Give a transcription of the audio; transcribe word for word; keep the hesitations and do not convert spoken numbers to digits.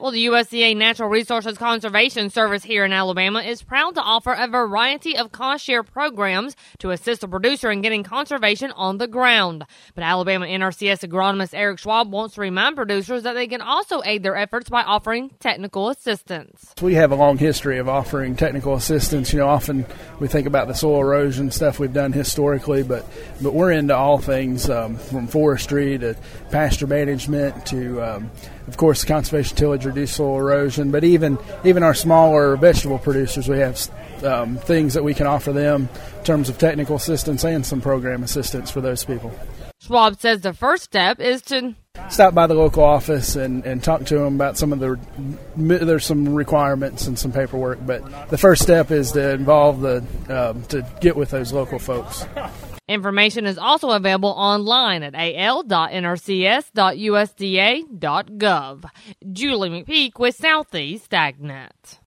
Well, the U S D A Natural Resources Conservation Service here in Alabama is proud to offer a variety of cost share programs to assist the producer in getting conservation on the ground. But Alabama N R C S agronomist Eric Schwab wants to remind producers that they can also aid their efforts by offering technical assistance. We have a long history of offering technical assistance. You know, often we think about the soil erosion stuff we've done historically, but, but we're into all things um, from forestry to pasture management to, um, of course, conservation tillage, reduce soil erosion, but even even our smaller vegetable producers, we have um, things that we can offer them in terms of technical assistance and some program assistance for those people. Schwab says the first step is to stop by the local office and, and talk to them about some of the, there's some requirements and some paperwork, but the first step is to involve the, um, to get with those local folks. Information is also available online at a l dot n r c s dot u s d a dot gov. Julie McPeak with Southeast AgNet.